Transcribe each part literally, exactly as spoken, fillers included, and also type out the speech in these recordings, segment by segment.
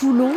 Toulon,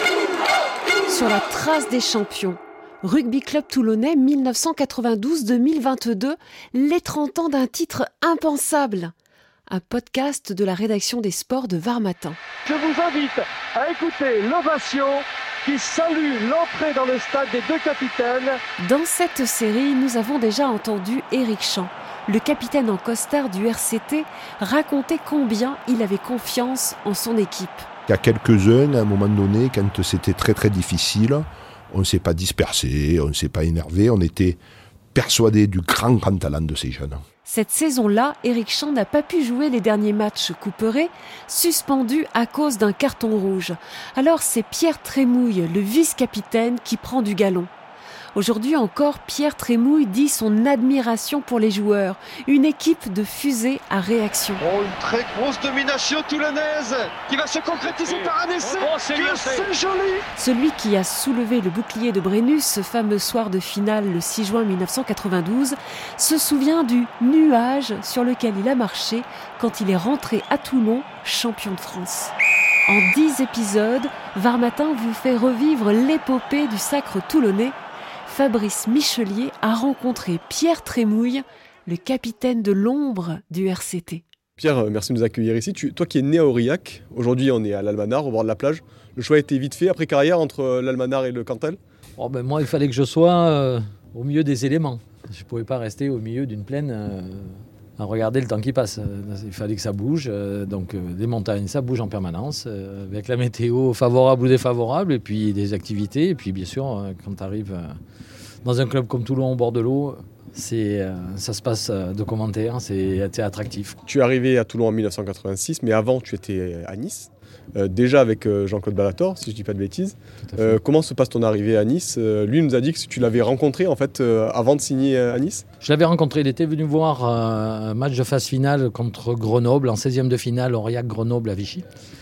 sur la trace des champions. Rugby Club Toulonnais mille neuf cent quatre-vingt-douze deux mille vingt-deux, les trente ans d'un titre impensable. Un podcast de la rédaction des sports de Var Matin. Je vous invite à écouter l'ovation qui salue l'entrée dans le stade des deux capitaines. Dans cette série, nous avons déjà entendu Éric Champ, le capitaine en costard du R C T, raconter combien il avait confiance en son équipe. Il y a quelques-uns, à un moment donné, quand c'était très très difficile, on ne s'est pas dispersé, on ne s'est pas énervé, on était persuadés du grand grand talent de ces jeunes. Cette saison-là, Éric Champ n'a pas pu jouer les derniers matchs couperets, suspendu à cause d'un carton rouge. Alors c'est Pierre Trémouille, le vice-capitaine, qui prend du galon. Aujourd'hui encore, Pierre Trémouille dit son admiration pour les joueurs. Une équipe de fusées à réaction. Oh, une très grosse domination toulonnaise qui va se concrétiser par un essai. Oh, c'est, que c'est joli. Celui qui a soulevé le bouclier de Brennus ce fameux soir de finale le six juin mille neuf cent quatre-vingt-douze se souvient du nuage sur lequel il a marché quand il est rentré à Toulon, champion de France. En dix épisodes, Var Matin vous fait revivre l'épopée du sacre toulonnais. Fabrice Michelier a rencontré Pierre Trémouille, le capitaine de l'ombre du R C T. Pierre, merci de nous accueillir ici. Tu, toi qui es né à Aurillac, aujourd'hui on est à l'Almanar, au bord de la plage. Le choix a été vite fait après carrière entre l'Almanar et le Cantal. Oh ben moi, il fallait que je sois euh, au milieu des éléments. Je ne pouvais pas rester au milieu d'une plaine euh, à regarder le temps qui passe. Il fallait que ça bouge. Euh, donc euh, des montagnes, ça bouge en permanence, euh, avec la météo favorable ou défavorable, et puis des activités. Et puis bien sûr, euh, quand tu arrives euh, dans un club comme Toulon au bord de l'eau, c'est, euh, ça se passe de commentaires, c'est, c'est attractif. Tu es arrivé à Toulon en mille neuf cent quatre-vingt-six, mais avant tu étais à Nice. Euh, déjà avec euh, Jean-Claude Ballator, si je ne dis pas de bêtises. Euh, comment se passe ton arrivée à Nice ? euh, Lui nous a dit que tu l'avais rencontré en fait euh, avant de signer à Nice. Je l'avais rencontré, il était venu voir euh, un match de phase finale contre Grenoble, en seizième de finale, Aurillac-Grenoble à Vichy.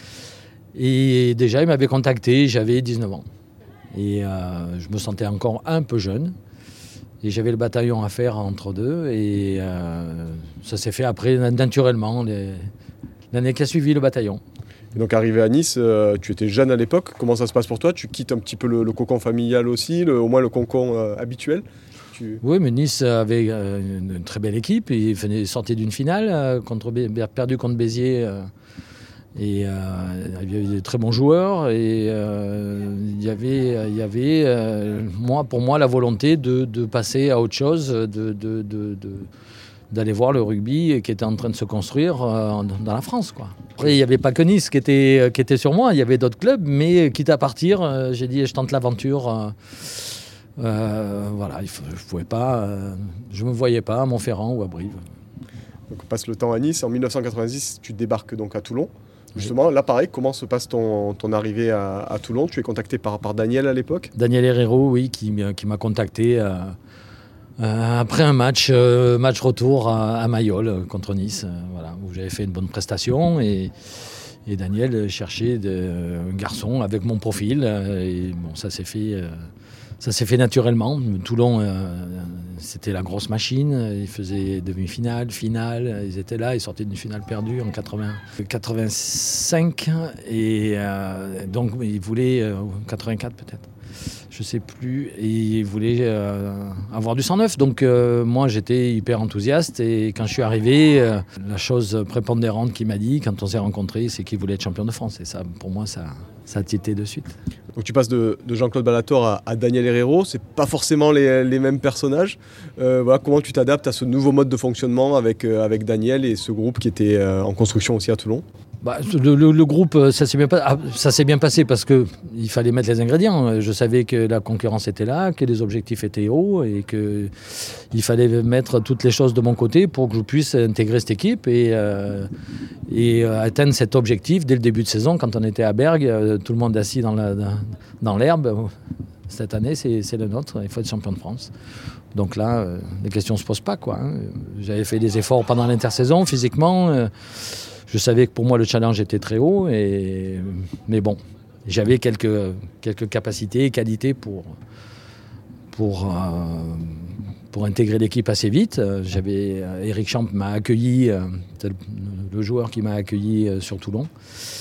Et déjà il m'avait contacté, j'avais dix-neuf ans. Et euh, je me sentais encore un peu jeune. Et j'avais le bataillon à faire entre deux. Et euh, ça s'est fait après, naturellement, les... l'année qui a suivi le bataillon. Et donc arrivé à Nice, euh, tu étais jeune à l'époque. Comment ça se passe pour toi ? Tu quittes un petit peu le, le cocon familial aussi, le, au moins le cocon euh, habituel. Tu... Oui, mais Nice avait euh, une, une très belle équipe. Il venait sortir d'une finale, euh, contre, perdu contre Béziers. Euh, et euh, il y avait de très bons joueurs. Et euh, il y avait, il y avait euh, moi, pour moi, la volonté de, de passer à autre chose, de, de, de, de, d'aller voir le rugby qui était en train de se construire euh, dans la France, quoi. Après, il n'y avait pas que Nice qui était, qui était sur moi, il y avait d'autres clubs, mais quitte à partir, euh, j'ai dit je tente l'aventure. Euh, euh, voilà, il faut, je pouvais pas, euh, je me voyais pas à Montferrand ou à Brive. Donc on passe le temps à Nice. En mille neuf cent quatre-vingt-dix, tu débarques donc à Toulon. Justement, là pareil, comment se passe ton, ton arrivée à, à Toulon ? Tu es contacté par, par Daniel à l'époque ? Daniel Herrero, oui, qui, qui m'a contacté euh, euh, après un match, euh, match retour à, à Mayol contre Nice, euh, voilà, où j'avais fait une bonne prestation. Et, et Daniel cherchait de, un garçon avec mon profil. Euh, et bon, ça s'est fait... Euh, Ça s'est fait naturellement. Toulon, euh, c'était la grosse machine. Ils faisaient demi-finale, finale. Ils étaient là. Ils sortaient d'une finale perdue en quatre-vingts, quatre-vingt-cinq. Et euh, donc, ils voulaient... Euh, quatre-vingt-quatre peut-être. Je ne sais plus. Et ils voulaient euh, avoir du sang neuf. Donc, euh, moi, j'étais hyper enthousiaste. Et quand je suis arrivé, euh, la chose prépondérante qu'il m'a dit, quand on s'est rencontrés, c'est qu'il voulait être champion de France. Et ça, pour moi, ça, ça a titré de suite. Donc tu passes de, de Jean-Claude Ballator à, à Daniel Herrero, c'est pas forcément les, les mêmes personnages. Euh, voilà, comment tu t'adaptes à ce nouveau mode de fonctionnement avec, euh, avec Daniel et ce groupe qui était euh, en construction aussi à Toulon ? Bah, le, le, le groupe, ça s'est bien, ah, ça s'est bien passé parce qu'il fallait mettre les ingrédients. Je savais que la concurrence était là, que les objectifs étaient hauts et qu'il fallait mettre toutes les choses de mon côté pour que je puisse intégrer cette équipe et, euh, et atteindre cet objectif dès le début de saison. Quand on était à Bergue, tout le monde assis dans, la, dans l'herbe. Cette année, c'est, c'est le nôtre, il faut être champion de France. Donc là, euh, les questions ne se posent pas, quoi, hein. J'avais fait des efforts pendant l'intersaison, physiquement. Euh, Je savais que pour moi, le challenge était très haut. Et... Mais bon, j'avais quelques, quelques capacités et qualités pour, pour, euh, pour intégrer l'équipe assez vite. J'avais, Éric Champ m'a accueilli, c'est le joueur qui m'a accueilli sur Toulon.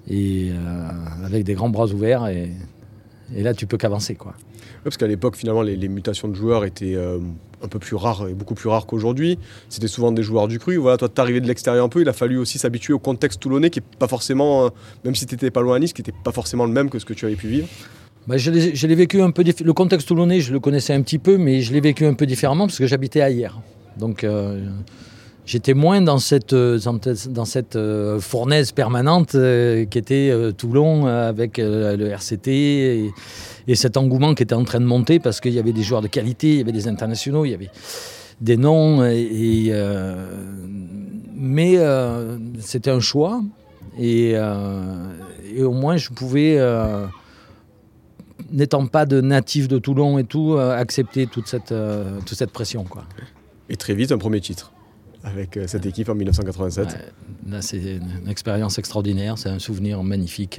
et euh, avec des grands bras ouverts. Et, et là, tu peux qu'avancer, quoi. Ouais, parce qu'à l'époque, finalement, les, les mutations de joueurs étaient euh, un peu plus rares et beaucoup plus rares qu'aujourd'hui. C'était souvent des joueurs du cru. Voilà, toi, t'es arrivé de l'extérieur un peu. Il a fallu aussi s'habituer au contexte toulonnais qui est pas forcément, euh, même si t'étais pas loin à Nice, qui n'était pas forcément le même que ce que tu avais pu vivre. Bah, je, l'ai, je l'ai vécu un peu. Dif- le contexte toulonnais, je le connaissais un petit peu, mais je l'ai vécu un peu différemment parce que j'habitais à Hyères. Donc, euh, j'étais moins dans cette, dans cette euh, fournaise permanente euh, qui était euh, Toulon euh, avec euh, le R C T et, et cet engouement qui était en train de monter parce qu'il y avait des joueurs de qualité, il y avait des internationaux, il y avait des noms. Et, et, euh, mais euh, c'était un choix et, euh, et au moins je pouvais, euh, n'étant pas de natif de Toulon et tout, euh, accepter toute cette, euh, toute cette pression, quoi. Et très vite, un premier titre avec euh, cette équipe en dix-neuf cent quatre-vingt-sept. Ouais, là, c'est une expérience extraordinaire, c'est un souvenir magnifique.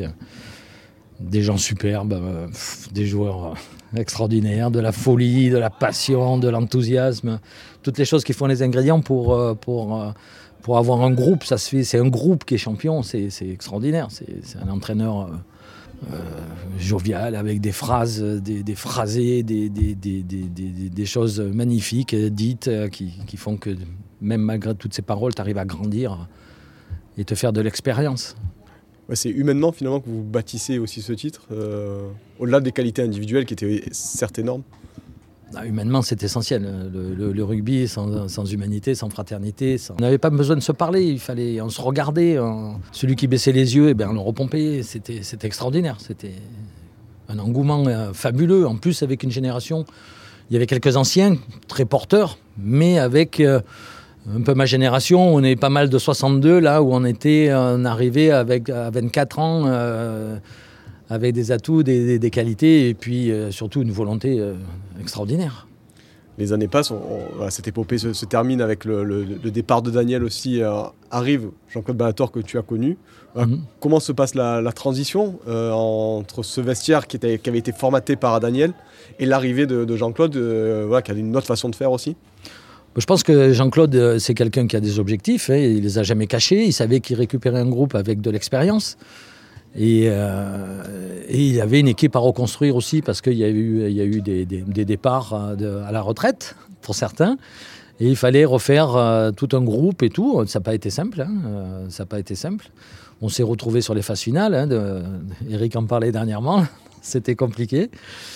Des gens superbes, euh, pff, des joueurs euh, extraordinaires, de la folie, de la passion, de l'enthousiasme, toutes les choses qui font les ingrédients pour, euh, pour, euh, pour avoir un groupe. Ça se fait, c'est un groupe qui est champion, c'est, c'est extraordinaire. C'est, c'est un entraîneur euh, euh, jovial, avec des phrases, des, des phrasés, des, des, des, des, des, des choses magnifiques dites euh, qui, qui font que même malgré toutes ces paroles, tu arrives à grandir et te faire de l'expérience. Ouais, c'est humainement finalement que vous bâtissez aussi ce titre, euh, au-delà des qualités individuelles qui étaient certes énormes. Ah, humainement, c'est essentiel. Le, le, le rugby, sans, sans humanité, sans fraternité, sans... on n'avait pas besoin de se parler. Il fallait, on se regardait. On... Celui qui baissait les yeux, eh bien, on le repompait. C'était, c'était extraordinaire. C'était un engouement euh, fabuleux. En plus, avec une génération, il y avait quelques anciens, très porteurs, mais avec euh, un peu ma génération. On est pas mal de soixante-deux, là où on était, on arrivait avec à vingt-quatre ans. Euh, avec des atouts, des, des, des qualités et puis euh, surtout une volonté euh, extraordinaire. Les années passent, on, on, voilà, cette épopée se, se termine avec le, le, le départ de Daniel aussi. Euh, arrive Jean-Claude Ballator que tu as connu. Voilà, mm-hmm. Comment se passe la, la transition euh, entre ce vestiaire qui, était, qui avait été formaté par Daniel et l'arrivée de, de Jean-Claude euh, voilà, qui a une autre façon de faire aussi? Je pense que Jean-Claude, c'est quelqu'un qui a des objectifs, hein, il les a jamais cachés, il savait qu'il récupérait un groupe avec de l'expérience. Et, euh, et il y avait une équipe à reconstruire aussi parce qu'il y a eu, il y a eu des, des, des départs de, à la retraite pour certains. Et il fallait refaire euh, tout un groupe et tout. Ça n'a pas été simple. Hein, euh, ça n'a pas été simple. On s'est retrouvés sur les phases finales. Hein, de, Eric en parlait dernièrement. C'était compliqué.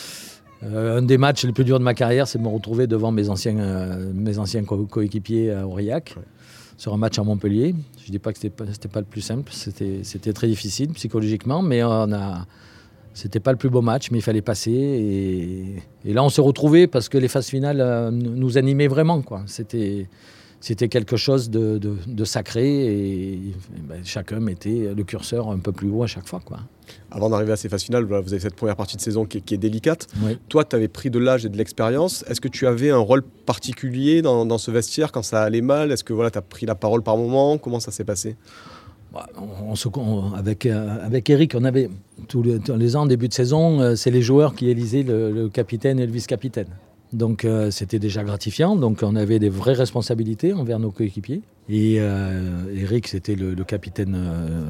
Euh, un des matchs les plus durs de ma carrière, c'est de me retrouver devant mes anciens, euh, mes anciens co- coéquipiers à Aurillac. Ouais. Sur un match à Montpellier. Je ne dis pas que ce n'était pas, c'était pas le plus simple, c'était, c'était très difficile psychologiquement, mais on a, ce n'était pas le plus beau match, mais il fallait passer. Et, et là, on s'est retrouvés parce que les phases finales euh, nous animaient vraiment, quoi. C'était, c'était quelque chose de, de, de sacré et, et ben, chacun mettait le curseur un peu plus haut à chaque fois, quoi. Avant d'arriver à ces phases finales, voilà, vous avez cette première partie de saison qui est, qui est délicate. Oui. Toi, tu avais pris de l'âge et de l'expérience. Est-ce que tu avais un rôle particulier dans, dans ce vestiaire quand ça allait mal? Est-ce que voilà, tu as pris la parole par moment? Comment ça s'est passé? Bah, on, on se, on, avec, euh, avec Eric, on avait tous les, tous les ans, début de saison, euh, c'est les joueurs qui élisaient le, le capitaine et le vice-capitaine. Donc euh, c'était déjà gratifiant, donc on avait des vraies responsabilités envers nos coéquipiers. Et euh, Eric, c'était le, le capitaine euh,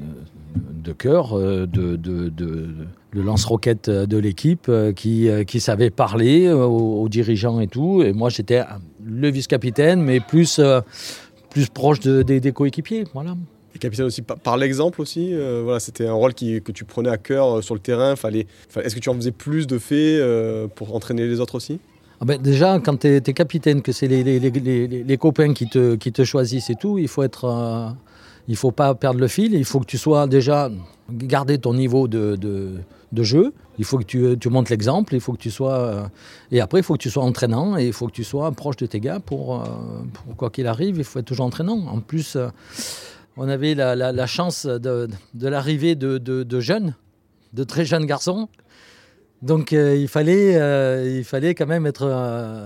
de cœur, euh, de, de, de, de, le lance-roquette de l'équipe, euh, qui, euh, qui savait parler euh, aux, aux dirigeants et tout. Et moi, j'étais le vice-capitaine, mais plus, euh, plus proche de, de, des coéquipiers, voilà. Et capitaine aussi par, par l'exemple aussi, euh, voilà, c'était un rôle qui, que tu prenais à cœur euh, sur le terrain. Fallait, fallait, est-ce que tu en faisais plus de faits euh, pour entraîner les autres aussi? Ah ben déjà, quand tu es capitaine, que c'est les, les, les, les, les copains qui te, qui te choisissent et tout, il faut être, euh, il faut pas perdre le fil. Il faut que tu sois déjà garder ton niveau de, de, de jeu. Il faut que tu, tu montres l'exemple. Il faut que tu sois euh, et après il faut que tu sois entraînant et il faut que tu sois proche de tes gars pour, euh, pour quoi qu'il arrive. Il faut être toujours entraînant. En plus, euh, on avait la, la, la chance de, de l'arrivée de, de, de jeunes, de très jeunes garçons. Donc euh, il, fallait, euh, il fallait quand même être euh,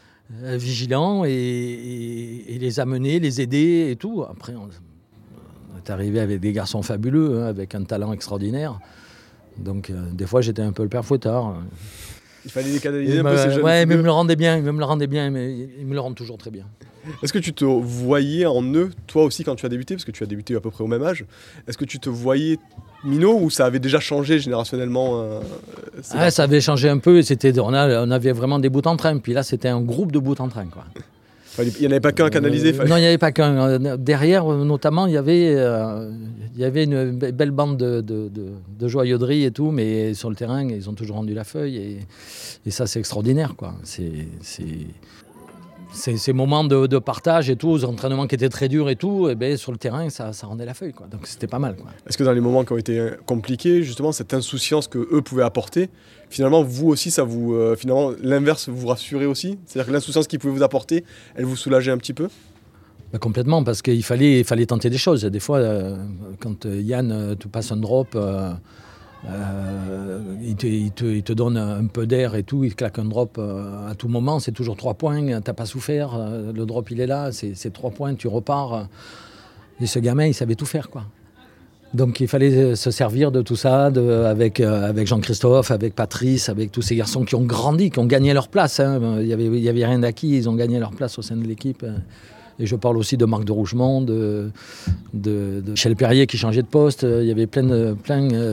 vigilant et, et, et les amener, les aider et tout. Après, on, on est arrivé avec des garçons fabuleux, hein, avec un talent extraordinaire. Donc euh, des fois, j'étais un peu le père Fouettard. Il fallait les canaliser il un me, peu ces jeunes. ouais, mais il me le rendait bien, il me le rendait bien, mais il me le rend toujours très bien. Est-ce que tu te voyais en eux, toi aussi, quand tu as débuté, parce que tu as débuté à peu près au même âge, est-ce que tu te voyais minot ou ça avait déjà changé générationnellement euh, ah, ça avait changé un peu, et c'était, on, a, on avait vraiment des bouts en train, puis là c'était un groupe de bouts en train, quoi. Il n'y en avait pas qu'un à canaliser. Euh, non, il n'y avait pas qu'un. Derrière, notamment, il y avait, euh, il y avait une belle bande de, de, de, de joyauderie et tout, mais sur le terrain, ils ont toujours rendu la feuille. Et, et ça, c'est extraordinaire, quoi. C'est, c'est, c'est, ces moments de, de partage et tout, aux entraînements qui étaient très durs et tout, et ben, sur le terrain, ça, ça rendait la feuille, quoi. Donc c'était pas mal, quoi. Est-ce que dans les moments qui ont été compliqués, justement, cette insouciance que eux pouvaient apporter, finalement, vous aussi, ça vous, euh, finalement, l'inverse vous rassurait aussi? C'est-à-dire que l'insouciance qu'ils pouvaient vous apporter, elle vous soulageait un petit peu? Bah, complètement, parce qu'il fallait, il fallait tenter des choses. Des fois, euh, quand Yann euh, te passe un drop, euh, euh, il, te, il, te, il te donne un peu d'air et tout, il claque un drop euh, à tout moment, c'est toujours trois points, t'as pas souffert, euh, le drop il est là, c'est, c'est trois points, tu repars. Et ce gamin, il savait tout faire, quoi. Donc il fallait se servir de tout ça, de, avec, euh, avec Jean-Christophe, avec Patrice, avec tous ces garçons qui ont grandi, qui ont gagné leur place. Hein. Il n'y avait, il y avait rien d'acquis, ils ont gagné leur place au sein de l'équipe. Et je parle aussi de Marc de Rougemont, de, de, de Michel Perrier qui changeait de poste. Il y avait plein de, plein de,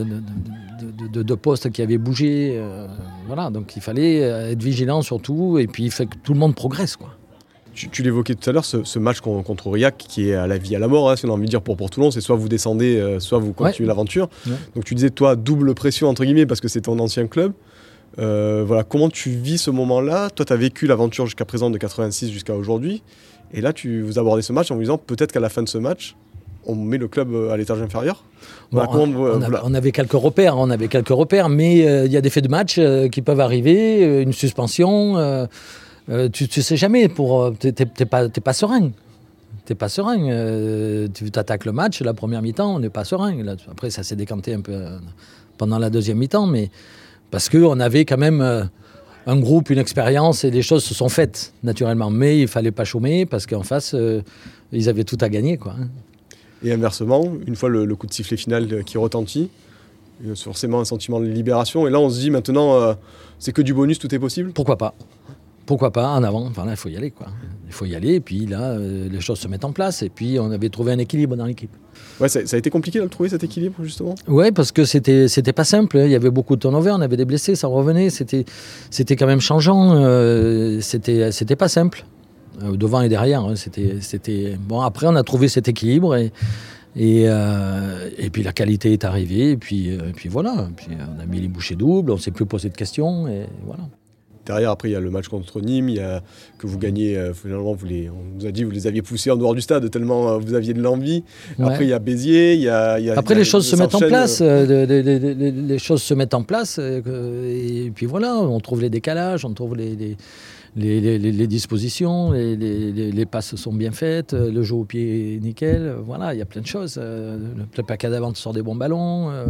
de, de, de postes qui avaient bougé. Voilà, donc il fallait être vigilant surtout, et puis il fait que tout le monde progresse, quoi. Tu, tu l'évoquais tout à l'heure, ce, ce match contre Aurillac qui est à la vie à la mort, hein, si on a envie de dire pour, pour Toulon, c'est soit vous descendez, euh, soit vous continuez ouais. l'aventure. Ouais. Donc tu disais, toi, double pression entre guillemets parce que c'est ton ancien club. Euh, voilà, comment tu vis ce moment-là? Toi, tu as vécu l'aventure jusqu'à présent de quatre-vingt-six jusqu'à aujourd'hui. Et là, tu, vous abordez ce match en vous disant peut-être qu'à la fin de ce match, on met le club à l'étage inférieur. Voilà, bon, comment, on, euh, a, voilà. on avait quelques repères, on avait quelques repères, mais il euh, y a des faits de match euh, qui peuvent arriver, euh, une suspension. Euh, euh, tu, tu sais jamais, pour t'es, t'es, t'es pas, t'es pas serein. T'es pas serein. Euh, tu t'attaques le match, la première mi-temps, on n'est pas serein. Là, après, ça s'est décanté un peu euh, pendant la deuxième mi-temps, mais parce qu'on avait quand même euh, un groupe, une expérience, et les choses se sont faites naturellement. Mais il fallait pas chômer parce qu'en face, euh, ils avaient tout à gagner, quoi. Et inversement, une fois le, le coup de sifflet final qui retentit, il y a forcément un sentiment de libération. Et là, on se dit maintenant, euh, c'est que du bonus, tout est possible. Pourquoi pas? Pourquoi pas, en avant. Enfin là, il faut y aller, quoi. Il faut y aller, et puis là, euh, les choses se mettent en place. Et puis, on avait trouvé un équilibre dans l'équipe. Ouais, ça, ça a été compliqué de trouver cet équilibre, justement. Ouais, parce que c'était, c'était pas simple. Il y avait beaucoup de turnover, on avait des blessés, ça revenait. C'était, c'était quand même changeant. Euh, c'était, c'était pas simple. Euh, devant et derrière, hein, c'était, c'était... Bon, après, on a trouvé cet équilibre, et, et, euh, et puis la qualité est arrivée. Et puis, euh, et puis voilà. Et puis, on a mis les bouchées doubles, on ne s'est plus posé de questions, et voilà. Derrière, après, il y a le match contre Nîmes, il y a que vous gagnez, euh, finalement, vous les, on nous a dit que vous les aviez poussés en dehors du stade, tellement euh, vous aviez de l'envie. Ouais. Après, il y a Béziers, il y a... Il y a après, il y a, les choses se mettent en place, euh... les, les, les, les choses se mettent en place, euh, et puis voilà, on trouve les décalages, on trouve les, les, les, les, les dispositions, les, les, les passes sont bien faites, le jeu au pied est nickel, voilà, il y a plein de choses. Le paquet d'avant sort des bons ballons... Euh,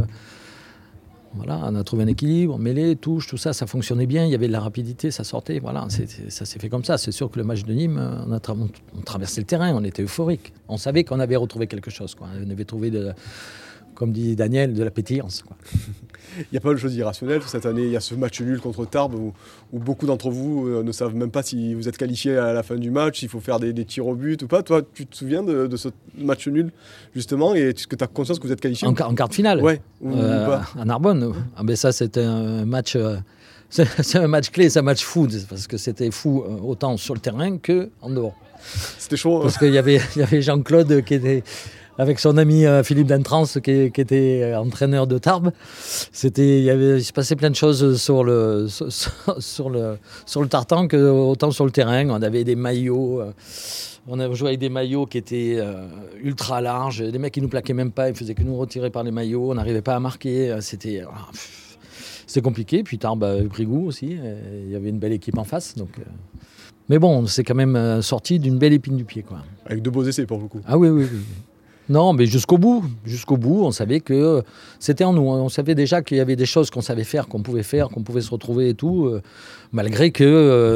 Voilà, on a trouvé un équilibre, mêlée, touche, tout ça, ça fonctionnait bien, il y avait de la rapidité, ça sortait, voilà, c'est, c'est, ça s'est fait comme ça. C'est sûr que le match de Nîmes, on a tra- on traversait le terrain, on était euphorique. On savait qu'on avait retrouvé quelque chose, quoi. On avait trouvé, de, comme dit Daniel, de la pétillance, quoi. Il n'y a pas de chose irrationnelle. Cette année, il y a ce match nul contre Tarbes où, où beaucoup d'entre vous euh, ne savent même pas si vous êtes qualifié à la fin du match, s'il faut faire des, des tirs au but ou pas. Toi, tu te souviens de, de ce match nul, justement, et est-ce que tu as conscience que vous êtes qualifié? En, en quart de finale? Ouais, ou, euh, ou pas à Narbonne. Ah ben ça, c'était un match... Euh, c'est, c'est un match clé, c'est un match fou, parce que c'était fou euh, autant sur le terrain qu'en dehors. C'était chaud. Parce qu'il y avait, il y avait Jean-Claude qui était... avec son ami euh, Philippe Dentrance qui, qui était euh, entraîneur de Tarbes. C'était, il, y avait, il se passait plein de choses sur le, sur, sur le, sur le tartan que autant sur le terrain. On avait des maillots, euh, on avait joué avec des maillots qui étaient euh, ultra larges. Les mecs, ils nous plaquaient même pas, ils faisaient que nous retirer par les maillots. On n'arrivait pas à marquer. C'était, euh, c'était compliqué. Puis Tarbes a pris goût aussi. Il y avait une belle équipe en face. Donc, euh... mais bon, c'est quand même sorti d'une belle épine du pied, quoi. Avec de beaux essais pour le coup. Ah oui, oui, oui. Non, mais jusqu'au bout, jusqu'au bout, on savait que c'était en nous. On savait déjà qu'il y avait des choses qu'on savait faire, qu'on pouvait faire, qu'on pouvait se retrouver et tout, euh, malgré que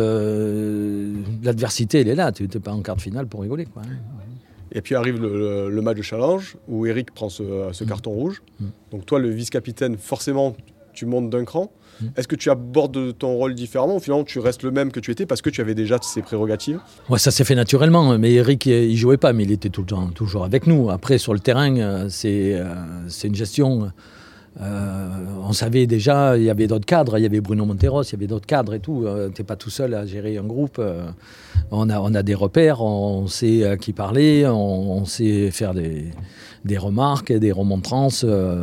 euh, l'adversité, elle est là. Tu n'es pas en quart de finale pour rigoler, quoi. Et puis arrive le, le, le match de challenge où Eric prend ce, ce carton rouge. Mmh. Donc toi, le vice-capitaine, forcément, tu montes d'un cran. Mmh. Est-ce que tu abordes ton rôle différemment ou finalement tu restes le même que tu étais parce que tu avais déjà ces prérogatives? Ouais, ça s'est fait naturellement, mais Eric, il jouait pas, mais il était tout le temps, toujours avec nous. Après, sur le terrain, c'est, euh, c'est une gestion. Euh, on savait déjà, il y avait d'autres cadres, il y avait Bruno Monteros, il y avait d'autres cadres et tout. Euh, t'es pas tout seul à gérer un groupe. Euh, on a, on a des repères, on sait à qui parler, on, on sait faire des, des remarques, des remontrances. Euh,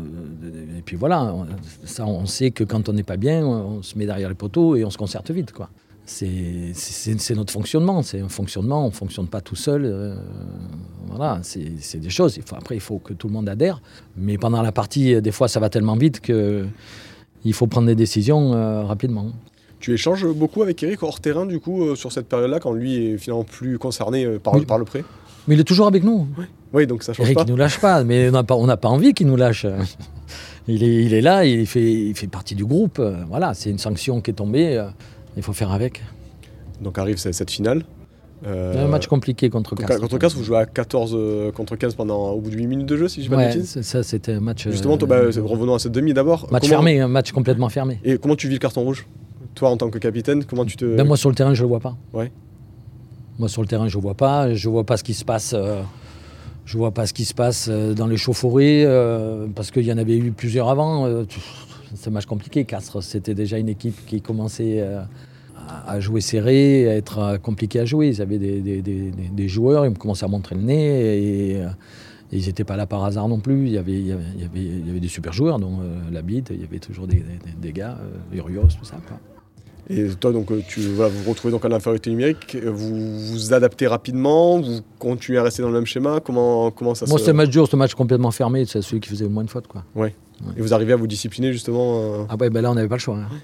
et puis voilà, on, ça, on sait que quand on n'est pas bien, on se met derrière les poteaux et on se concerte vite, quoi. C'est, c'est, c'est notre fonctionnement, c'est un fonctionnement, on ne fonctionne pas tout seul. Euh, voilà, c'est, c'est des choses. Il faut, après, il faut que tout le monde adhère. Mais pendant la partie, des fois, ça va tellement vite qu'il faut prendre des décisions euh, rapidement. Tu échanges beaucoup avec Eric hors terrain, du coup, euh, sur cette période-là, quand lui est finalement plus concerné euh, par, oui. par le prêt? Mais il est toujours avec nous. Oui, oui, donc ça change Eric, pas. il ne nous lâche pas, mais on n'a pas, on n'a pas envie qu'il nous lâche. Il est, il est là, il fait, il fait partie du groupe. Voilà, c'est une sanction qui est tombée. Il faut faire avec. Donc arrive cette, cette finale. Euh, un match compliqué contre Castres. Contre Castres, vous jouez à quatorze euh, contre quinze pendant, au bout de huit minutes de jeu, si je ne dis pas ouais, de bêtises. c'est, ça, c'était un match... Justement, toi, bah, revenons à cette demi d'abord. Match comment... fermé, un match complètement fermé. Et comment tu vis le carton rouge? Toi, en tant que capitaine, comment tu te... Ben, moi, sur le terrain, je ne le vois pas. Ouais. Moi, sur le terrain, je ne vois pas. Je ne vois pas ce qui se passe... Euh... Je vois pas ce qui se passe dans les chauffourées, euh, parce qu'il y en avait eu plusieurs avant. Euh, c'est un match compliqué. Castres, c'était déjà une équipe qui commençait euh, à jouer serré, à être compliqué à jouer. Ils avaient des, des, des, des joueurs, ils commençaient à montrer le nez, et, euh, et ils n'étaient pas là par hasard non plus. Il y avait, il y avait, il y avait, il y avait des super joueurs, dont euh, Labide, il y avait toujours des, des, des gars, euh, Urios, tout ça, quoi. Et toi, donc, tu vas vous retrouver donc en infériorité numérique, vous vous adaptez rapidement, vous continuez à rester dans le même schéma, comment, comment ça Moi, se... c'était un match dur, c'était un match complètement fermé, c'est celui qui faisait le moins de fautes, quoi. Ouais. Ouais. Et vous arrivez à vous discipliner justement euh... Ah ouais, ben là, on n'avait pas le choix. Hein.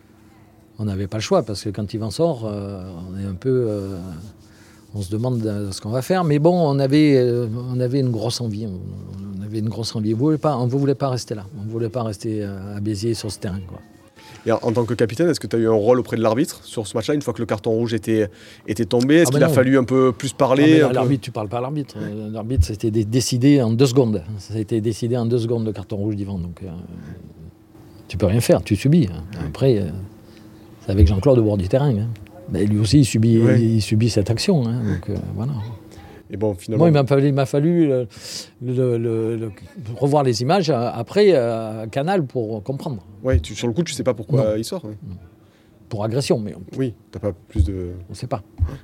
On n'avait pas le choix, parce que quand Yvan sort, euh, on est un peu... Euh, on se demande ce qu'on va faire, mais bon, on avait, euh, on avait une grosse envie, on, on avait une grosse envie. On ne voulait pas rester là, on ne voulait pas rester à Béziers sur ce terrain, quoi. Et en, en tant que capitaine, est-ce que tu as eu un rôle auprès de l'arbitre sur ce match-là, une fois que le carton rouge était, était tombé? Est-ce ah ben qu'il non. a fallu un peu plus parler? Non, l'arbitre, peu... tu parles pas à l'arbitre. Ouais. L'arbitre, c'était décidé en deux secondes. Ça a été décidé en deux secondes, le carton rouge d'Yvan. Donc, euh, tu peux rien faire, tu subis. Après, euh, c'est avec Jean-Claude au bord du terrain. Hein. Ben, lui aussi, il subit, ouais. il subit cette action. Hein. Donc, euh, voilà. Et bon, finalement... Moi, il m'a fallu, il m'a fallu le, le, le, le, revoir les images après à Canal pour comprendre. Oui, sur le coup, tu ne sais pas pourquoi non. il sort. Ouais. Pour agression, mais... On... Oui, tu n'as pas plus de... On ne sait pas.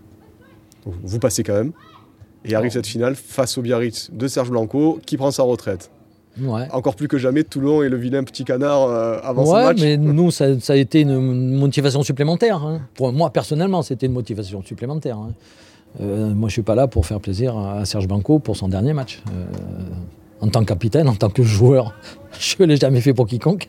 Donc, vous passez quand même. Et arrive oh. cette finale face au Biarritz de Serge Blanco, qui prend sa retraite. Ouais. Encore plus que jamais, Toulon est le vilain petit canard euh, avant ouais, ce match. Mais nous, ça, ça a été une motivation supplémentaire. Hein. Pour moi, personnellement, c'était une motivation supplémentaire. Hein. Euh, moi, je ne suis pas là pour faire plaisir à Serge Blanco pour son dernier match. Euh, en tant que capitaine, en tant que joueur, je ne l'ai jamais fait pour quiconque.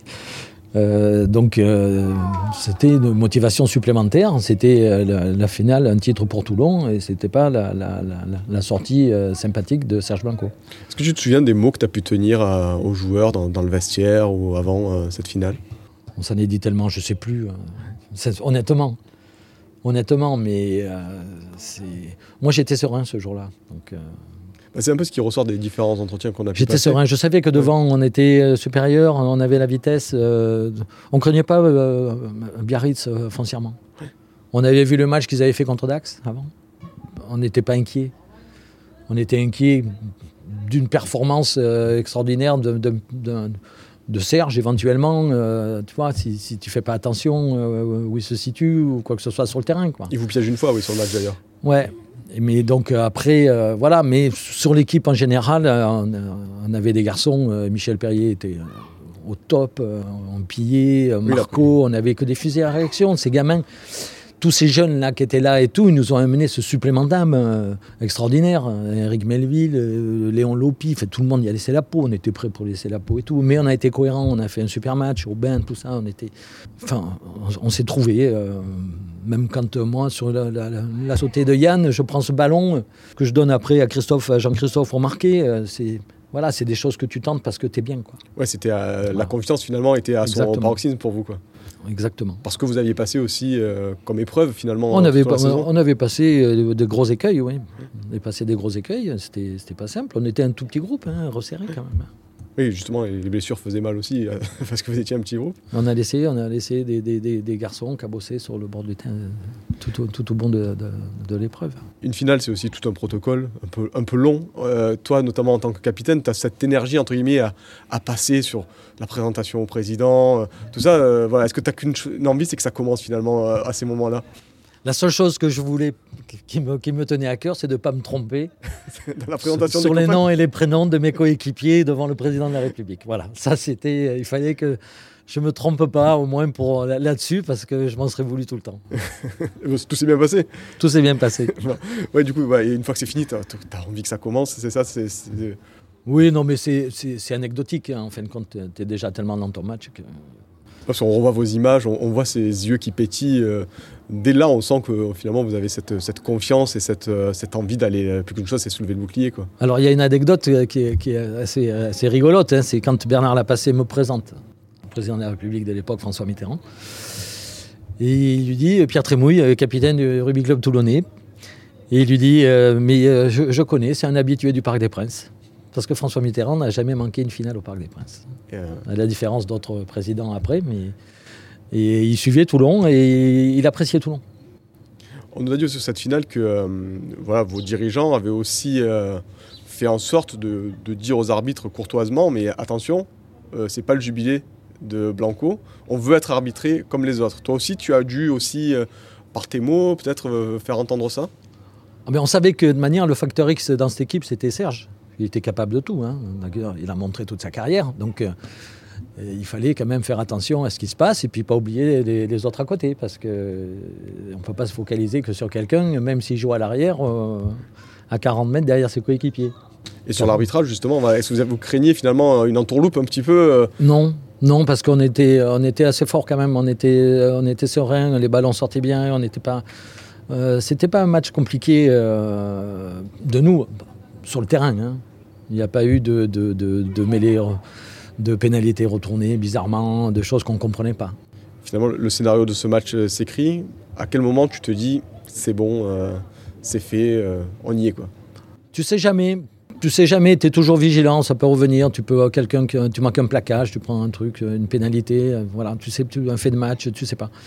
Euh, donc, euh, c'était une motivation supplémentaire. C'était la, la finale, un titre pour Toulon, et ce n'était pas la, la, la, la sortie euh, sympathique de Serge Blanco. Est-ce que tu te souviens des mots que tu as pu tenir à, aux joueurs dans, dans le vestiaire ou avant euh, cette finale? On s'en est dit tellement, je ne sais plus. C'est, honnêtement. Honnêtement, mais euh, c'est... moi j'étais serein ce jour-là. Donc, euh... bah, c'est un peu ce qui ressort des différents entretiens qu'on a pu J'étais passer. serein, je savais que devant ouais. on était supérieur, on avait la vitesse, euh... on ne craignait pas euh, Biarritz euh, foncièrement. Ouais. On avait vu le match qu'ils avaient fait contre Dax avant, on n'était pas inquiets. On était inquiets d'une performance euh, extraordinaire de, de, de, de Serge éventuellement, euh, tu vois, si, si tu fais pas attention euh, où il se situe ou quoi que ce soit sur le terrain, quoi. Il vous piège une fois, oui, sur le match d'ailleurs. Ouais, mais donc euh, après, euh, voilà, mais sur l'équipe en général, euh, on, on avait des garçons, euh, Michel Perrier était euh, au top, euh, on pillait, euh, Marco, oui, on n'avait que des fusées à réaction, ces gamins. Tous ces jeunes-là qui étaient là et tout, ils nous ont amené ce supplément d'âme euh, extraordinaire. Eric Melville, euh, Léon Lopi, fait, tout le monde y a laissé la peau, on était prêts pour laisser la peau et tout. Mais on a été cohérents, on a fait un super match, au bain, tout ça. On était, enfin, on, on s'est trouvés. Euh, même quand euh, moi, sur la, la, la, la sautée de Yann, je prends ce ballon euh, que je donne après à Christophe, à Jean-Christophe pour marquer. Euh, c'est, voilà, c'est des choses que tu tentes parce que t'es bien, quoi. Ouais, c'était euh, voilà. La confiance finalement était à Exactement. Son paroxysme pour vous, quoi. Exactement. Parce que vous aviez passé aussi euh, comme épreuve finalement. On avait, pas, on avait passé euh, de gros écueils, oui. On avait passé des gros écueils, c'était, c'était pas simple. On était un tout petit groupe, hein, resserré quand même. Oui, justement, les blessures faisaient mal aussi, euh, parce que vous étiez un petit groupe. On a laissé, on a laissé des, des, des, des garçons cabosser sur le bord du terrain tout au, tout au bon de, de, de l'épreuve. Une finale, c'est aussi tout un protocole, un peu, un peu long. Euh, toi, notamment en tant que capitaine, tu as cette énergie, entre guillemets, à, à passer sur la présentation au président, euh, tout ça. Euh, voilà. Est-ce que tu as qu'une une envie, c'est que ça commence finalement euh, à ces moments-là? La seule chose que je voulais, qui me, qui me tenait à cœur, c'est de ne pas me tromper Dans la présentation sur, sur des les campagnes. noms et les prénoms de mes coéquipiers devant le président de la République. Voilà, ça c'était, il fallait que je ne me trompe pas au moins pour, là-dessus, parce que je m'en serais voulu tout le temps. Tout s'est bien passé. Tout s'est bien passé. Ouais, du coup, ouais, et une fois que c'est fini, tu as envie que ça commence, c'est ça c'est, c'est... Oui, non, mais c'est, c'est, c'est anecdotique. Hein. En fin de compte, tu es déjà tellement dans ton match que... Parce qu'on revoit vos images, on, on voit ces yeux qui pétillent. Euh, dès là, on sent que euh, finalement, vous avez cette, cette confiance et cette, euh, cette envie d'aller euh, plus qu'une chose, c'est soulever le bouclier, quoi. Alors, il y a une anecdote euh, qui, est, qui est assez, assez rigolote. Hein. C'est quand Bernard Lapassé me présente, le président de la République de l'époque, François Mitterrand. Et il lui dit, Pierre Trémouille, capitaine du Rugby Club toulonnais. Et il lui dit, euh, mais euh, je, je connais, c'est un habitué du Parc des Princes. Parce que François Mitterrand n'a jamais manqué une finale au Parc des Princes. Euh... À la différence d'autres présidents après, mais et il suivait Toulon et il appréciait Toulon. On nous a dit sur cette finale que euh, voilà, vos dirigeants avaient aussi euh, fait en sorte de, de dire aux arbitres courtoisement, mais attention, euh, c'est pas le jubilé de Blanco, on veut être arbitré comme les autres. Toi aussi, tu as dû aussi, euh, par tes mots, peut-être euh, faire entendre ça? Ah ben on savait que de manière, le facteur X dans cette équipe, c'était Serge. Il était capable de tout, hein. Il a montré toute sa carrière, donc euh, il fallait quand même faire attention à ce qui se passe et puis pas oublier les, les autres à côté, parce qu'on euh, ne peut pas se focaliser que sur quelqu'un, même s'il joue à l'arrière, euh, à quarante mètres derrière ses coéquipiers. Et sur l'arbitrage, justement, est-ce que vous, vous craignez finalement une entourloupe un petit peu euh... Non, non, parce qu'on était, on était assez fort quand même, on était, on était serein, les ballons sortaient bien, on n'était pas, euh, c'était pas un match compliqué euh, de nous, sur le terrain, hein. Il n'y a pas eu de, de, de, de mêlée, de pénalités retournées bizarrement, de choses qu'on ne comprenait pas. Finalement, le scénario de ce match euh, s'écrit. À quel moment tu te dis, c'est bon, euh, c'est fait, euh, on y est, quoi? Tu sais jamais. Tu sais jamais, tu es toujours vigilant, ça peut revenir. Tu peux quelqu'un, tu manques un plaquage, tu prends un truc, une pénalité, voilà. Tu sais, un fait de match, tu sais pas.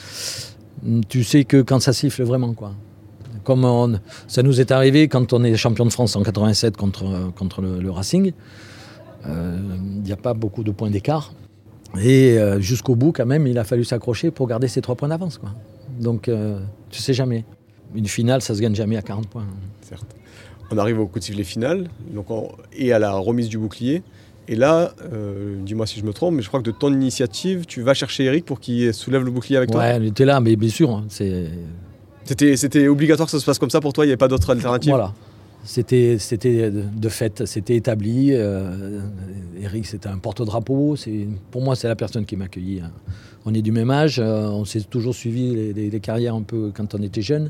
Tu sais que quand ça siffle vraiment, quoi. Comme on, ça nous est arrivé quand on est champion de France en quatre-vingt-sept contre, contre le, le Racing. Il euh, n'y a pas beaucoup de points d'écart. Et euh, jusqu'au bout, quand même, il a fallu s'accrocher pour garder ces trois points d'avance, quoi. Donc, euh, tu sais jamais. Une finale, ça se gagne jamais à quarante points. Certes. On arrive au coup de sifflet final donc on, et à la remise du bouclier. Et là, euh, dis-moi si je me trompe, mais je crois que de ton initiative, tu vas chercher Eric pour qu'il soulève le bouclier avec toi. Ouais, il était là, mais bien sûr, hein, c'est... C'était, c'était obligatoire que ça se passe comme ça pour toi, il n'y avait pas d'autre alternative? Voilà, c'était, c'était de fait, c'était établi. Euh, Eric, c'était un porte-drapeau. C'est, pour moi, c'est la personne qui m'a accueilli. Hein. On est du même âge, euh, on s'est toujours suivi les, les, les carrières un peu quand on était jeune.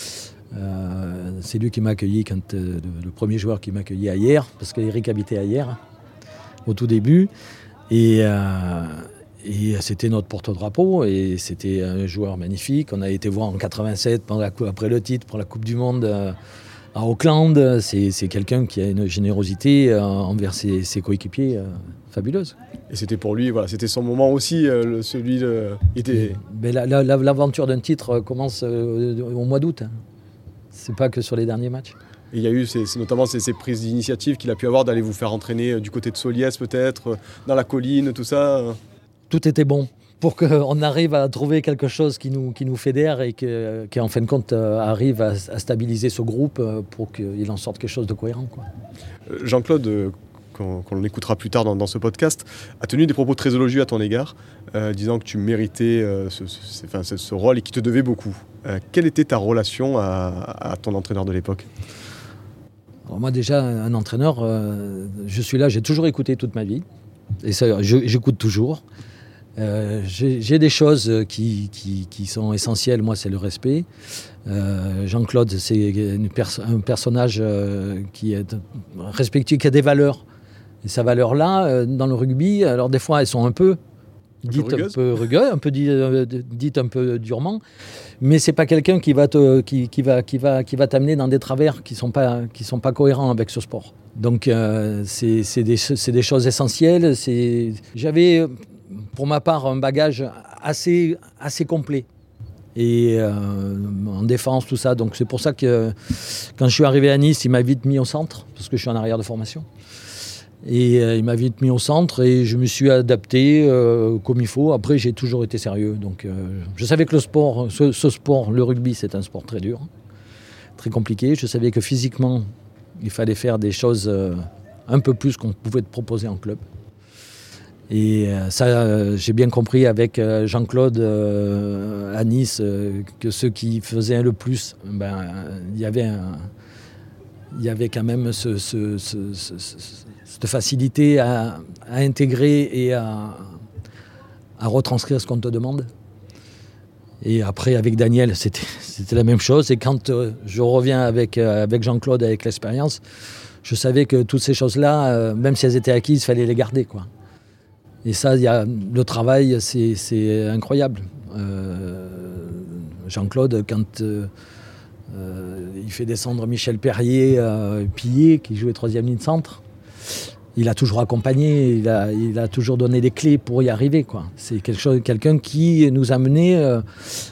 Euh, c'est lui qui m'a accueilli, quand, euh, le, le premier joueur qui m'a accueilli à Hyères, parce qu'Eric habitait à Hyères au tout début. Et... Euh, Et c'était notre porte-drapeau et c'était un joueur magnifique. On a été voir en quatre-vingt-sept, pendant la, après le titre, pour la Coupe du Monde euh, à Auckland. C'est, c'est quelqu'un qui a une générosité euh, envers ses, ses coéquipiers euh, fabuleuse. Et c'était pour lui, voilà, c'était son moment aussi, euh, le, celui de... Était... Mais la, la, la, l'aventure d'un titre commence euh, au mois d'août. Hein. C'est pas que sur les derniers matchs. Et il y a eu ces, notamment ces, ces prises d'initiative qu'il a pu avoir d'aller vous faire entraîner du côté de Soliès peut-être, dans la colline, tout ça. Tout était bon pour qu'on arrive à trouver quelque chose qui nous, qui nous fédère et que, qui, en fin de compte, arrive à, à stabiliser ce groupe pour qu'il en sorte quelque chose de cohérent, quoi. Jean-Claude, qu'on, qu'on écoutera plus tard dans, dans ce podcast, a tenu des propos très élogieux à ton égard, euh, disant que tu méritais euh, ce, ce, enfin, ce, ce rôle et qu'il te devait beaucoup. Euh, quelle était ta relation à, à ton entraîneur de l'époque? Alors moi, déjà, un entraîneur, euh, je suis là, j'ai toujours écouté toute ma vie. Et ça, je, j'écoute toujours. Euh, j'ai, j'ai des choses qui, qui, qui sont essentielles, moi c'est le respect. Euh, Jean-Claude, c'est une pers- un personnage euh, qui est respectueux, qui a des valeurs. Et ces valeurs-là, euh, dans le rugby, alors des fois elles sont un peu Dite un peu rugueuse, un peu dit, euh, dite un peu durement, mais c'est pas quelqu'un qui va te, qui, qui va, qui va, qui va t'amener dans des travers qui sont pas, qui sont pas cohérents avec ce sport. Donc euh, c'est, c'est, des, c'est des choses essentielles. C'est... J'avais, pour ma part, un bagage assez, assez complet. Et euh, en défense, tout ça. Donc c'est pour ça que quand je suis arrivé à Nice, il m'a vite mis au centre, parce que je suis en arrière de formation. Et euh, il m'a vite mis au centre et je me suis adapté euh, comme il faut. Après, j'ai toujours été sérieux. Donc, euh, je savais que le sport, ce, ce sport, le rugby, c'est un sport très dur, très compliqué. Je savais que physiquement, il fallait faire des choses euh, un peu plus qu'on pouvait te proposer en club. Et euh, ça, euh, j'ai bien compris avec euh, Jean-Claude euh, à Nice euh, que ceux qui faisaient le plus, ben, il y avait un, il y avait quand même ce, ce, ce, ce, ce cette facilité à, à intégrer et à, à retranscrire ce qu'on te demande. Et après, avec Daniel, c'était, c'était la même chose. Et quand euh, je reviens avec, euh, avec Jean-Claude, avec l'expérience, je savais que toutes ces choses-là, euh, même si elles étaient acquises, il fallait les garder, quoi. Et ça, y a, le travail, c'est, c'est incroyable. Euh, Jean-Claude, quand euh, euh, il fait descendre Michel Perrier, euh, Pillet, qui jouait troisième ligne centre, il a toujours accompagné, il a, il a toujours donné des clés pour y arriver, quoi. C'est quelque chose, quelqu'un qui nous a menés euh,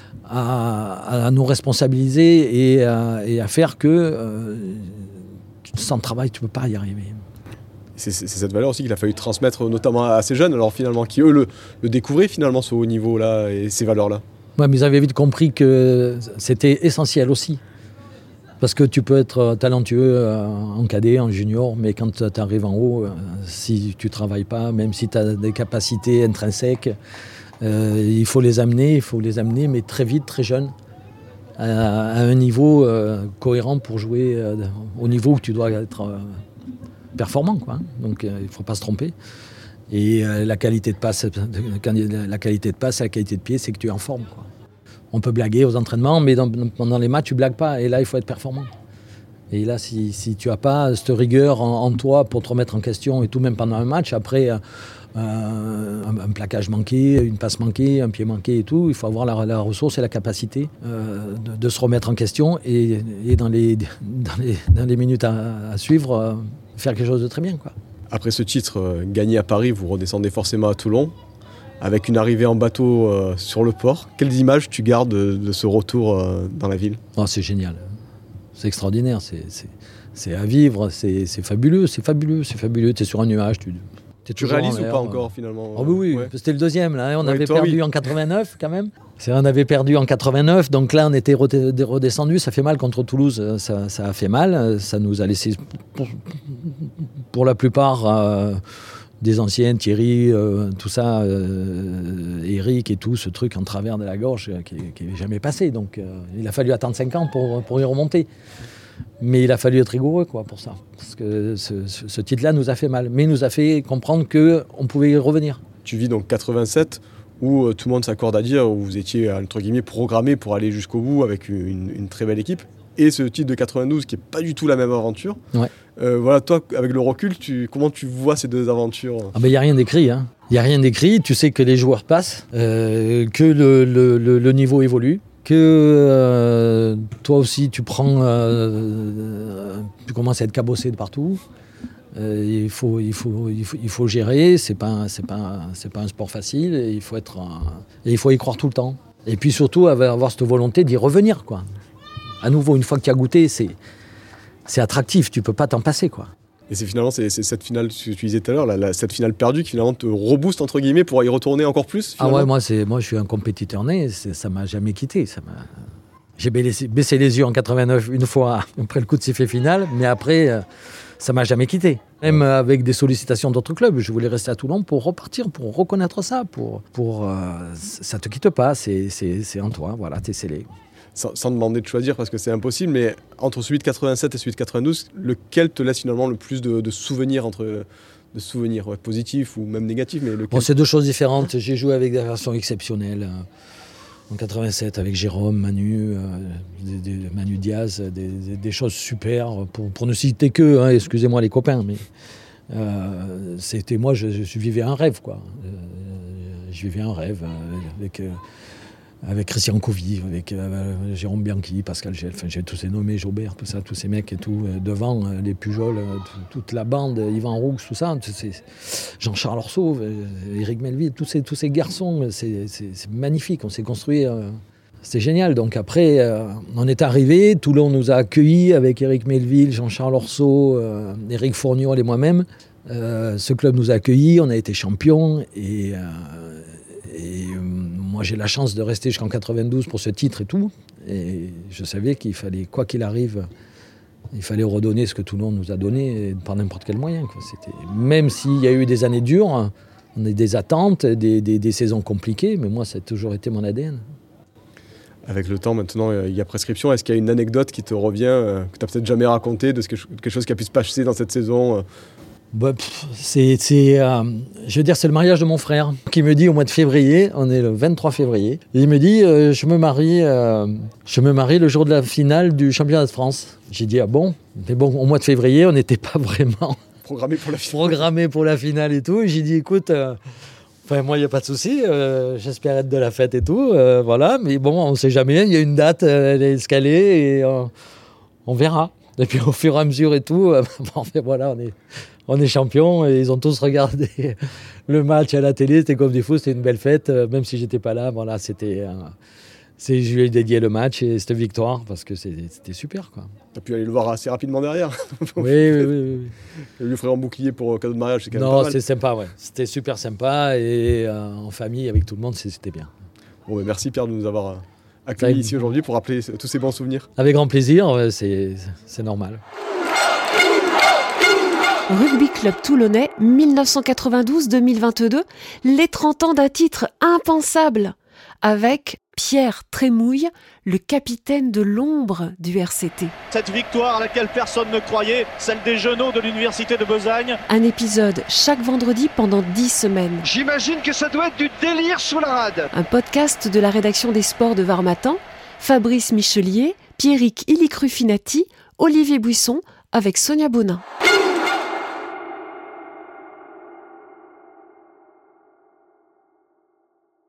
à, à nous responsabiliser et à, et à faire que euh, sans travail, tu ne peux pas y arriver. C'est, c'est cette valeur aussi qu'il a fallu transmettre notamment à ces jeunes, alors finalement, qui eux le, le découvraient finalement ce haut niveau-là et ces valeurs-là. Ouais, mais ils avaient vite compris que c'était essentiel aussi. Parce que tu peux être talentueux en cadet, en junior, mais quand tu arrives en haut, si tu ne travailles pas, même si tu as des capacités intrinsèques, euh, il faut les amener, il faut les amener, mais très vite, très jeune, à, à un niveau euh, cohérent pour jouer euh, au niveau où tu dois être euh, performant, quoi. Donc euh, il ne faut pas se tromper. Et euh, la qualité de passe, la qualité de passe, la qualité de pied, c'est que tu es en forme, quoi. On peut blaguer aux entraînements, mais dans, pendant les matchs, tu ne blagues pas. Et là, il faut être performant. Et là, si, si tu n'as pas cette rigueur en, en toi pour te remettre en question, et tout, même pendant un match, après euh, un, un plaquage manqué, une passe manquée, un pied manqué et tout, il faut avoir la, la ressource et la capacité euh, de, de se remettre en question et, et dans, les, dans, les, dans les minutes à, à suivre, euh, faire quelque chose de très bien, quoi. Après ce titre euh, gagné à Paris, vous redescendez forcément à Toulon, avec une arrivée en bateau euh, sur le port. Quelles images tu gardes de, de ce retour euh, dans la ville ? Oh, c'est génial, c'est extraordinaire, c'est, c'est, c'est à vivre, c'est, c'est fabuleux, c'est fabuleux, c'est fabuleux. Tu es sur un nuage, tu, t'es tu réalises ou pas encore finalement ? Oh, oui, oui. Ouais. C'était le deuxième, là, on ouais, avait toi, perdu oui. en quatre-vingt-neuf quand même. C'est, on avait perdu en quatre-vingt-neuf, donc là on était redescendu, ça fait mal contre Toulouse, ça, ça a fait mal, ça nous a laissé pour, pour la plupart euh, des anciens, Thierry, euh, tout ça, euh, Eric et tout, ce truc en travers de la gorge qui n'est jamais passé, donc euh, il a fallu attendre cinq ans pour, pour y remonter. Mais il a fallu être rigoureux, quoi, pour ça, parce que ce, ce, ce titre-là nous a fait mal, mais il nous a fait comprendre qu'on pouvait y revenir. Tu vis donc quatre-vingt-sept, où euh, tout le monde s'accorde à dire où vous étiez entre guillemets programmé pour aller jusqu'au bout avec une, une très belle équipe, et ce titre de quatre-vingt-douze qui n'est pas du tout la même aventure. Ouais. Euh, voilà, toi, avec le recul, tu, comment tu vois ces deux aventures ? Ah ben, il n'y a rien d'écrit, hein. Il n'y a rien d'écrit, tu sais que les joueurs passent, euh, que le, le, le, le niveau évolue, que euh, toi aussi tu prends, euh, tu commences à être cabossé de partout. Euh, il, faut, il, faut, il, faut, il faut gérer, c'est pas, c'est pas, c'est pas un sport facile, et il faut être, et il faut y croire tout le temps. Et puis surtout avoir cette volonté d'y revenir, quoi. À nouveau, une fois que tu as goûté, c'est, c'est attractif, tu peux pas t'en passer, quoi. Et c'est finalement c'est, c'est cette finale, que tu disais tout à l'heure, la, la, cette finale perdue qui finalement te rebooste entre guillemets pour y retourner encore plus. Finalement. Ah ouais, moi, c'est, moi je suis un compétiteur né, c'est, ça m'a jamais quitté. Ça m'a... J'ai baissé, baissé les yeux en quatre-vingt-neuf une fois après le coup de sifflet final, mais après, euh, ça m'a jamais quitté. Même euh, avec des sollicitations d'autres clubs, je voulais rester à Toulon pour repartir, pour reconnaître ça, pour, pour euh, ça te quitte pas, c'est, c'est, c'est en toi, voilà, t'es scellé. Sans, sans demander de choisir parce que c'est impossible, mais entre celui de quatre-vingt-sept et celui de quatre-vingt-douze, lequel te laisse finalement le plus de, de souvenirs, entre, de souvenirs ouais, positifs ou même négatifs, mais lequel... Bon, c'est deux choses différentes. J'ai joué avec des versions exceptionnelles. En quatre-vingt-sept avec Jérôme, Manu, euh, des, des, Manu Diaz, des, des, des choses super, pour, pour ne citer que, hein, excusez-moi les copains, mais euh, c'était moi, je, je vivais un rêve, quoi. Euh, je vivais un rêve avec, avec Christian Covy, avec euh, Jérôme Bianchi, Pascal Gel, enfin, j'ai tous les nommés, Jobert, tout ça, tous ces mecs et tout, devant les Pujol, toute la bande, Yvan Roux, tout ça, c'est Jean-Charles Orseau, Éric Melville, tous ces, tous ces garçons, c'est magnifique, on s'est construit... Euh, C'était génial. Donc après, euh, on est arrivé. Toulon nous a accueillis avec Éric Melville, Jean-Charles Orseau, euh, Éric Fourniol et moi-même. Euh, ce club nous a accueillis. On a été champions. Et, euh, et euh, moi, j'ai la chance de rester jusqu'en quatre-vingt-douze pour ce titre et tout. Et je savais qu'il fallait, quoi qu'il arrive, il fallait redonner ce que Toulon nous a donné par n'importe quel moyen, quoi. C'était, même s'il y a eu des années dures, on a eu des attentes, des, des, des saisons compliquées. Mais moi, ça a toujours été mon A D N. Avec le temps, maintenant, il y a prescription. Est-ce qu'il y a une anecdote qui te revient, euh, que tu n'as peut-être jamais racontée, de ce que, quelque chose qui a pu se passer dans cette saison euh bah, c'est, c'est, euh, je veux dire, c'est le mariage de mon frère qui me dit au mois de février, on est le vingt-trois février, et il me dit euh, je me marie, euh, je me marie le jour de la finale du championnat de France. J'ai dit ah bon, mais bon, au mois de février, on n'était pas vraiment programmé pour la finale. Programmé pour la finale et tout. Et j'ai dit écoute. Euh, Enfin, moi, il n'y a pas de souci, euh, j'espère être de la fête et tout, euh, voilà, mais bon, on ne sait jamais, il y a une date, euh, elle est escalée et euh, on verra. Et puis au fur et à mesure et tout, euh, bon, voilà, on est, on est champions et ils ont tous regardé le match à la télé, c'était comme des fous, c'était une belle fête, euh, même si je n'étais pas là, voilà, c'était... Euh, C'est, je lui ai dédié le match et cette victoire parce que c'était super, quoi. Tu as pu aller le voir assez rapidement derrière. Oui, oui, oui, oui, oui. Lui offrir un bouclier pour cadeau de mariage, c'est quand même non, pas mal. c'était sympa, ouais. C'était super sympa et euh, en famille, avec tout le monde, c'était bien. Bon, mais merci Pierre de nous avoir accueillis avec... ici aujourd'hui pour rappeler tous ces bons souvenirs. Avec grand plaisir, c'est normal. Rugby Club Toulonnais, mille neuf cent quatre-vingt-douze deux mille vingt-deux, les trente ans d'un titre impensable avec Pierre Trémouille, le capitaine de l'ombre du R C T. Cette victoire à laquelle personne ne croyait, celle des genoux de l'université de Besagne. Un épisode chaque vendredi pendant dix semaines. J'imagine que ça doit être du délire sous la rade. Un podcast de la rédaction des sports de Var-Matin, Fabrice Michelier, Pierrick Illic-Rufinati, Olivier Buisson, avec Sonia Bonin.